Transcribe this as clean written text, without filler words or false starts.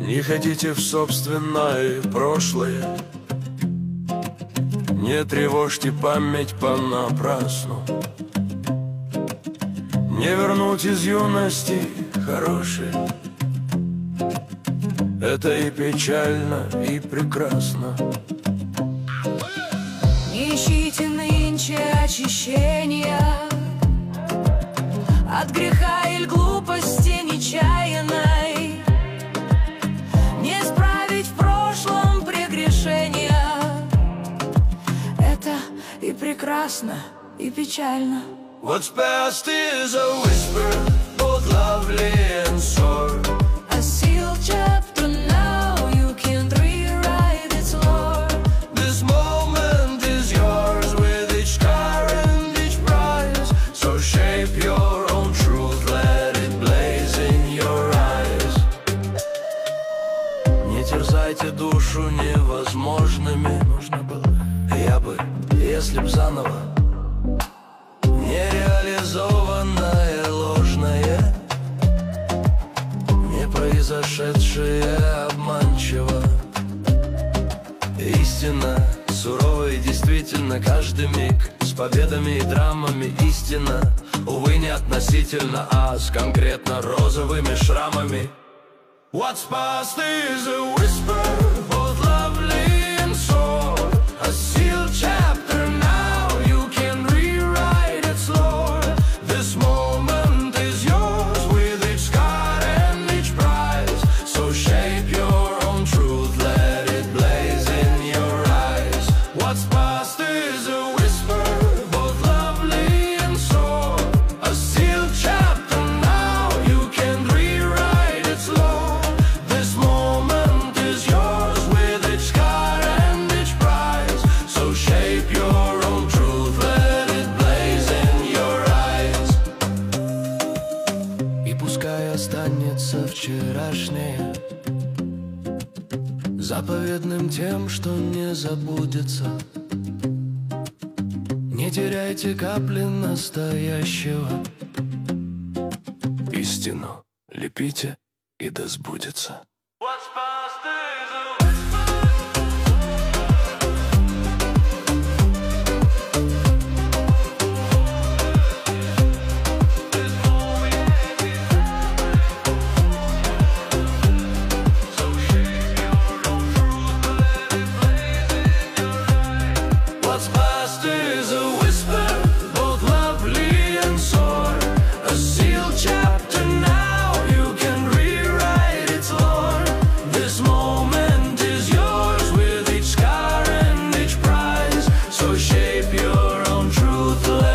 Не ходите в собственное прошлое, не тревожьте память понапрасну. Не вернуть из юности хорошее, это и печально, и прекрасно. Не ищите нынче очищения от греха или глупости нечаянной. Не исправить в прошлом прегрешения, это и прекрасно, и печально. What's past is a whisper, both lovely and sore. A sealed chapter now, you can't rewrite its lore. This moment is yours with each scar and each prize. So shape your own truth, let it blaze in your eyes. Не терзайте душу невозможными. Нужно было, я бы, если б заново. Нереализованное ложное, не произошедшее обманчиво. Истина сурова и действительно каждый миг, с победами и драмами истина, увы, не относительно, а с конкретно розовыми шрамами. What's past is a whisper, both lovely and sore. A sealed chapter now, you can rewrite its lore. This moment is yours with each scar and each prize. So shape your own truth, let it blaze in your eyes. What's past is a whisper, both lovely and sore. A sealed chapter now, you can rewrite its lore. This moment is yours with each scar and each prize. So shape your own truth, let it blaze in your eyes. И пускай останется вчерашнее заповедным тем, что не забудется. Не теряйте капли настоящего. Истину лепите, и да сбудется. What's past is a whisper, both lovely and sore. A sealed chapter now, you can rewrite its lore. This moment is yours with each scar and each prize. So shape your own truth.